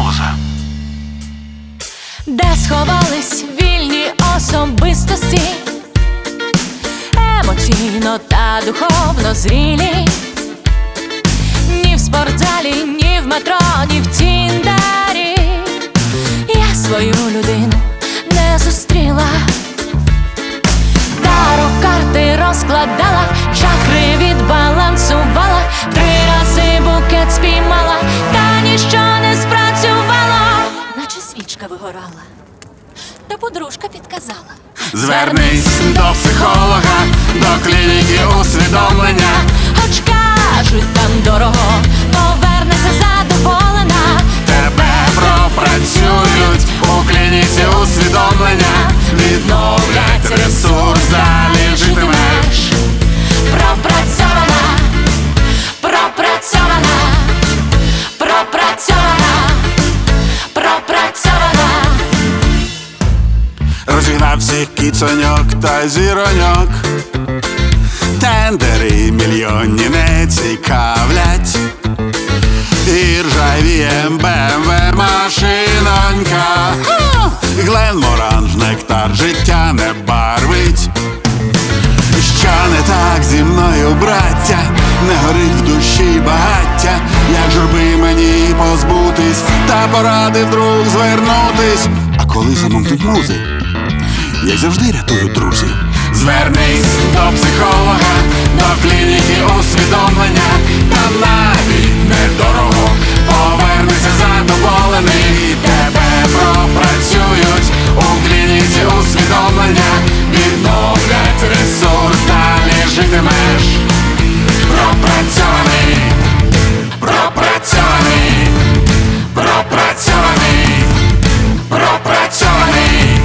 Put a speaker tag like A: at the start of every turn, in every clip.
A: Галуза.
B: Де сховались вільні особистості, емоційно та духовно зрілі? Ні в спортзалі, ні в метро, ні в Тіндері я свою людину не зустріла. Таро-карти розкладала, чакри відбалансувала, 3 рази букет спіймала, та ніщо не спрацювало, наче свічка вигорала, та подружка підказала:
A: Звернись до психолога, до клініки усвідомлення.
B: Хоч кажуть, там дорого, повернеться задоволена.
A: Тебе пропрацюють у клініці усвідомлення. Відновлять ресурс, далі житимеш.
B: Пропрацьована, пропрацьована, пропрацьована, пропрацьована.
A: Розігнав всіх кіцоньок та зіроньок. Тендери мільйонні не цікавлять. І ржавіє БМВ машинонька. Гленморанж, нектар життя не барвить. Що не так зі мною, браття? Не горить в душі багаття. Як журби мені позбутись, та порадив друг звернутись. А коли замовкнуть музи, як завжди рятую друзів. Звернись до психолога, до клініки усвідомлення. Там навіть недорого, повернешся задоволений. Тебе пропрацюють у клініці усвідомлення. Відновлять ресурс, далі житимеш. Пропрацьований, пропрацьований, пропрацьований, пропрацьований.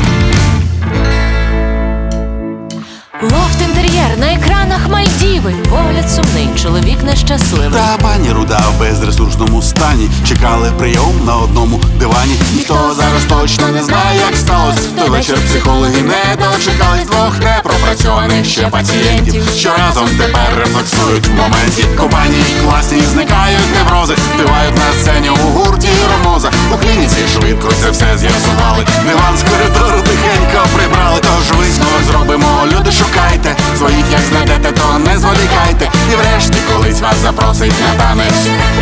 B: Лофт, інтер'єр, на екранах Мальдіви, погляд сумний, чоловік нещасливий.
A: Та пані руда в безресурсному стані, чекали прийом на одному дивані. Ніхто зараз точно не знає, як сталося. В той вечір психологи не дочекались 2 непропрацьованих ще пацієнтів, що разом тепер рефлексують в моменті. Компанії класні, зникають неврози, співають на сцені у гурті Ромоза. У клініці швидко це все з'ясували. Диван з коридору тихенько прибрали. Тож висновок зробимо, люди, шукайте своїх, як знайдете, то не зволікайте. І врешті колись вас запросить на танець.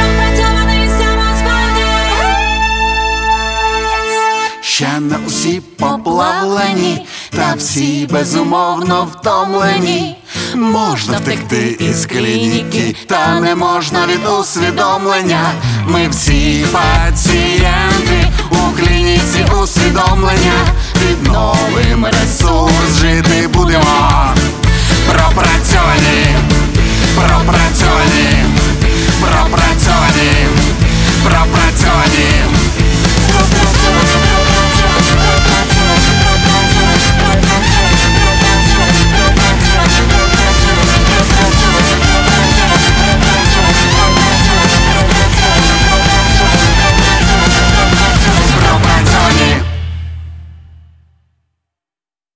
A: Ще не усі поплавлені, та всі безумовно втомлені. Можна втекти із клініки, та не можна від усвідомлення. Ми всі пацієнти у клініці усвідомлення. Відновим ресурс, жити будемо.